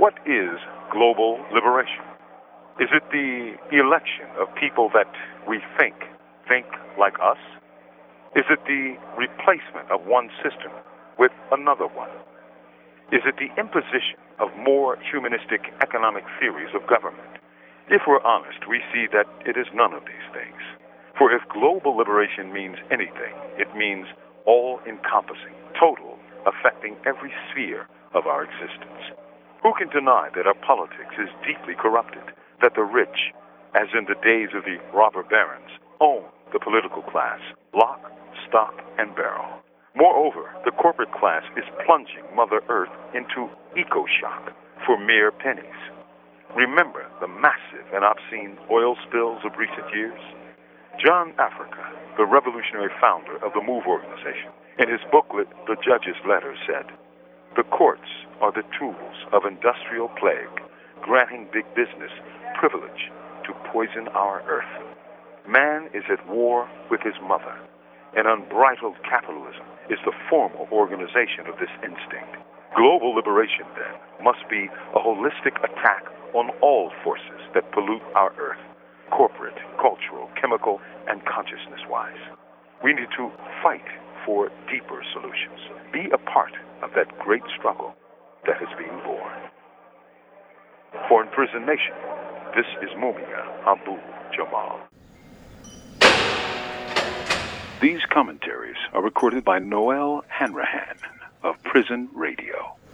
What is global liberation? Is it the election of people that we think like us? Is it the replacement of one system with another one? Is it the imposition of more humanistic economic theories of government? If we're honest, we see that it is none of these things. For if global liberation means anything, it means all-encompassing, total, affecting every sphere of our existence. Who can deny that our politics is deeply corrupted, that the rich, as in the days of the robber barons, own the political class, lock, stock, and barrel? Moreover, the corporate class is plunging Mother Earth into eco-shock for mere pennies. Remember the massive and obscene oil spills of recent years? John Africa, the revolutionary founder of the MOVE organization, in his booklet, The Judge's Letter, said, "The courts are the tools of industrial plague, granting big business privilege to poison our earth. Man is at war with his mother, and unbridled capitalism is the formal organization of this instinct. Global liberation, then, must be a holistic attack on all forces that pollute our earth, corporate, cultural, chemical, and consciousness-wise. We need to fight for deeper solutions, be a part of that great struggle that is being born." For Imprisoned Nation, this is Mumia Abu-Jamal. These commentaries are recorded by Noel Hanrahan of Prison Radio.